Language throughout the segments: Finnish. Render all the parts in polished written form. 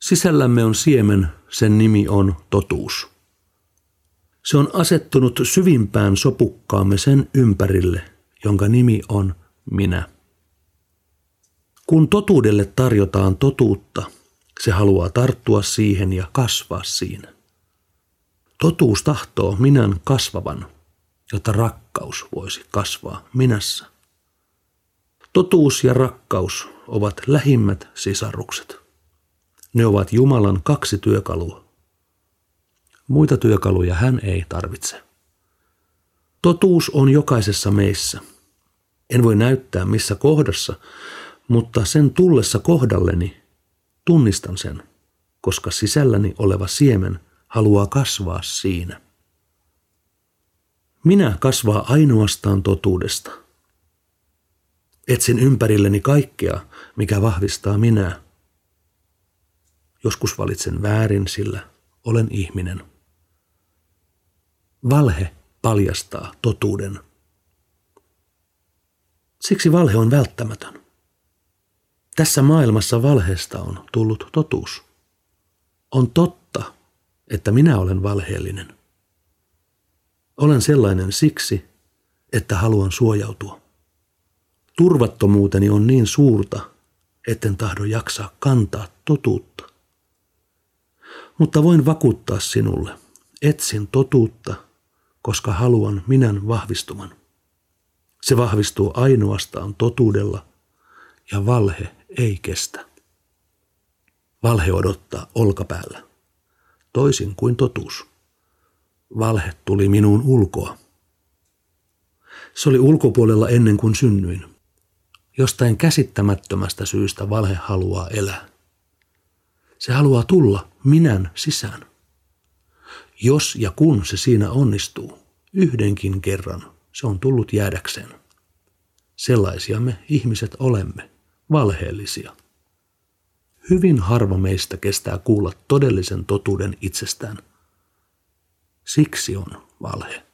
Sisällämme on siemen, sen nimi on totuus. Se on asettunut syvimpään sopukkaamme sen ympärille, jonka nimi on minä. Kun totuudelle tarjotaan totuutta, se haluaa tarttua siihen ja kasvaa siinä. Totuus tahtoo minän kasvavan, jotta rakkaus voisi kasvaa minässä. Totuus ja rakkaus ovat lähimmät sisarukset. Ne ovat Jumalan 2 työkalua. Muita työkaluja hän ei tarvitse. Totuus on jokaisessa meissä. En voi näyttää missä kohdassa, mutta sen tullessa kohdalleni tunnistan sen, koska sisälläni oleva siemen haluaa kasvaa siinä. Minä kasvaa ainoastaan totuudesta. Etsin ympärilleni kaikkea, mikä vahvistaa minää. Joskus valitsen väärin, sillä olen ihminen. Valhe paljastaa totuuden. Siksi valhe on välttämätön. Tässä maailmassa valheesta on tullut totuus. On totta, että minä olen valheellinen. Olen sellainen siksi, että haluan suojautua. Turvattomuuteni on niin suurta, etten tahdo jaksaa kantaa totuutta. Mutta voin vakuuttaa sinulle, etsin totuutta, koska haluan minän vahvistuman. Se vahvistuu ainoastaan totuudella ja valhe ei kestä. Valhe odottaa olkapäällä, toisin kuin totuus. Valhe tuli minuun ulkoa. Se oli ulkopuolella ennen kuin synnyin. Jostain käsittämättömästä syystä valhe haluaa elää. Se haluaa tulla minän sisään. Jos ja kun se siinä onnistuu, yhdenkin kerran se on tullut jäädäkseen. Sellaisia me ihmiset olemme, valheellisia. Hyvin harva meistä kestää kuulla todellisen totuuden itsestään. Siksi on valhe.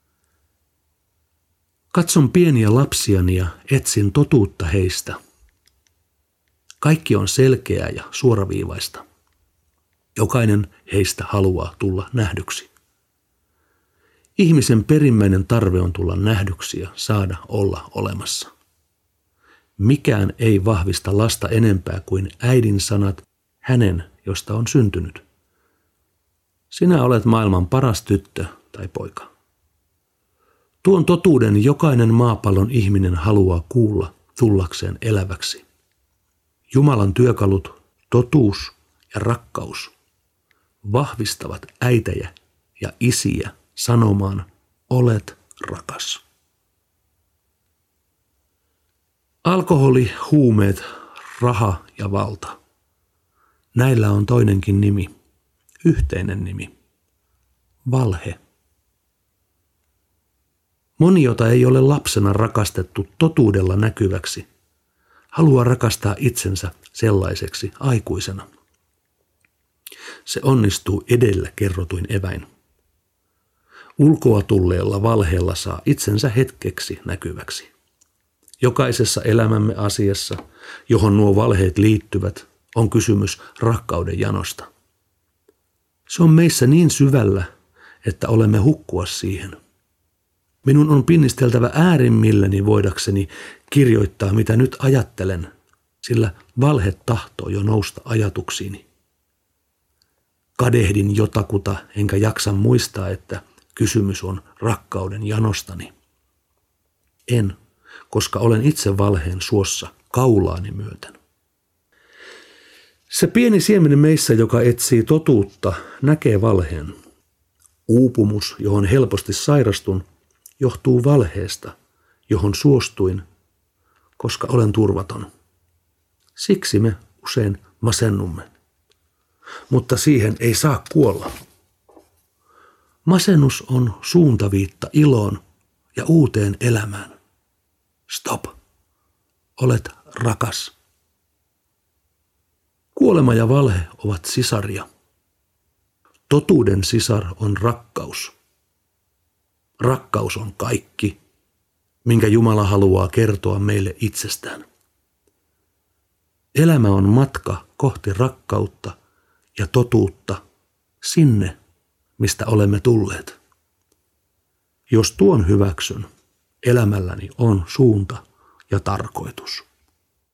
Katson pieniä lapsiani ja etsin totuutta heistä. Kaikki on selkeää ja suoraviivaista. Jokainen heistä haluaa tulla nähdyksi. Ihmisen perimmäinen tarve on tulla nähdyksi ja saada olla olemassa. Mikään ei vahvista lasta enempää kuin äidin sanat hänen, josta on syntynyt. Sinä olet maailman paras tyttö tai poika. Tuon totuuden jokainen maapallon ihminen haluaa kuulla tullakseen eläväksi. Jumalan työkalut, totuus ja rakkaus, vahvistavat äitejä ja isiä sanomaan, olet rakas. Alkoholi, huumeet, raha ja valta. Näillä on toinenkin nimi, yhteinen nimi, valhe. Moni, jota ei ole lapsena rakastettu totuudella näkyväksi, haluaa rakastaa itsensä sellaiseksi aikuisena. Se onnistuu edellä kerrotuin eväin. Ulkoa tulleella valheella saa itsensä hetkeksi näkyväksi. Jokaisessa elämämme asiassa, johon nuo valheet liittyvät, on kysymys rakkauden janosta. Se on meissä niin syvällä, että olemme hukkua siihen. Minun on pinnisteltävä äärimmilläni voidakseni kirjoittaa, mitä nyt ajattelen, sillä valhe tahtoo jo nousta ajatuksiini. Kadehdin jotakuta, enkä jaksa muistaa, että kysymys on rakkauden janostani. En, koska olen itse valheen suossa kaulaani myöten. Se pieni siemen meissä, joka etsii totuutta, näkee valheen. Uupumus, johon helposti sairastun, johtuu valheesta, johon suostuin, koska olen turvaton. Siksi me usein masennumme. Mutta siihen ei saa kuolla. Masennus on suuntaviitta iloon ja uuteen elämään. Stop. Olet rakas. Kuolema ja valhe ovat sisaria. Totuuden sisar on rakkaus. Rakkaus on kaikki, minkä Jumala haluaa kertoa meille itsestään. Elämä on matka kohti rakkautta ja totuutta sinne, mistä olemme tulleet. Jos tuon hyväksyn, elämälläni on suunta ja tarkoitus.